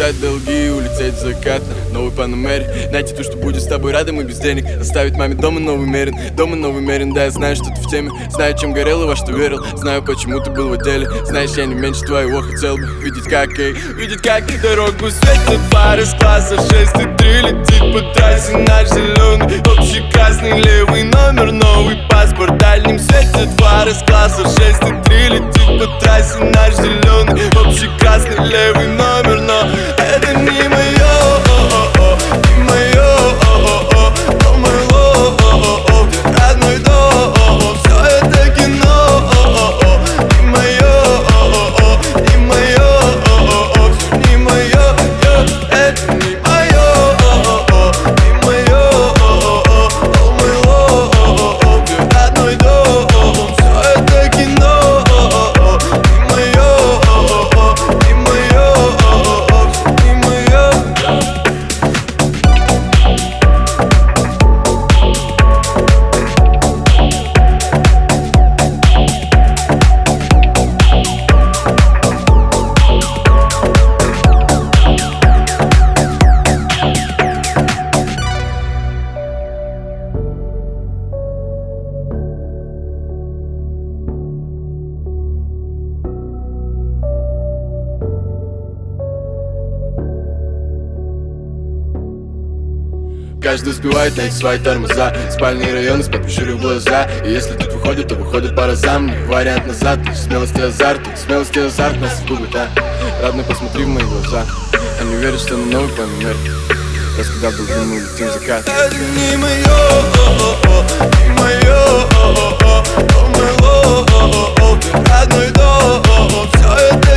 Отдать долги и улететь в закат на новый Панамере. Найти ту, что будет с тобой рядом и без денег. Оставить маме дома новый мерин, дома новый мерин. Да, я знаю, что ты в теме, знаю, чем горел и во что верил. Знаю, почему ты был в отделе. Знаешь, я не меньше твоего хотел бы видеть, как дорогу светят фары с класса 6,3. Летит по трассе наш зеленый, общий красный левый номер, новый паспорт. Дальним светят фары с класса 6,3. Летит по трассе наш зеленый, общий красный левый номер, но это не мое, не мое, но моего, где родной дом. Все это кино, не мое, не мое, не мое, это не мое, не мое, но моего, где родной дом. Все это кино, не мое, не мое, не мое. Каждый успевает найти свои тормоза. Спальные районы с подпишили в глаза. И если тут выходит, то выходит по разам. Не вариант назад, лишь смелость и азарт. Смелость и азарт нас губит, а? Родной, посмотри в мои глаза. Они верят, что на новый Панамер. Раз когда был дым, мы летим в закат. Это не мое, не мое, но моего, родной дом. Все это